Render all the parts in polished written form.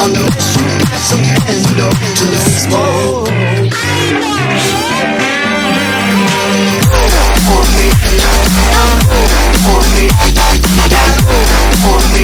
Unless you got some endo to smoke. For me, for me, for me,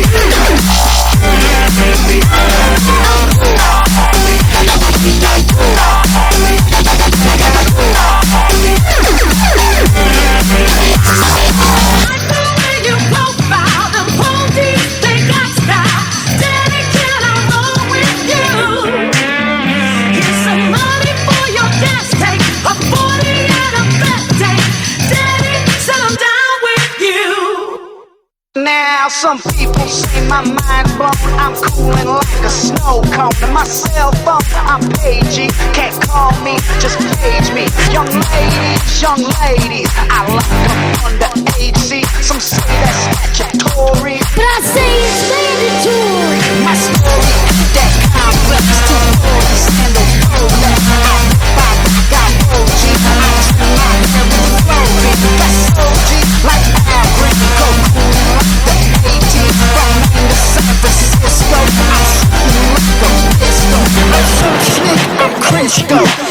Now some people say my mind's blown. I'm cooling like a snow cone. And my cell phone, I'm pagey. Can't call me, just page me. Young ladies, I like them underage. See, some say that's statutory, but I say it's mandatory. my story ain't that complex. 240s and the Rolex. I got OG. I turn my hair with floating. That's OG, like average. Go cool like the 80s. From Maine to San Francisco, I'm shooting like a pistol. I'm so slick, I'm Crisco.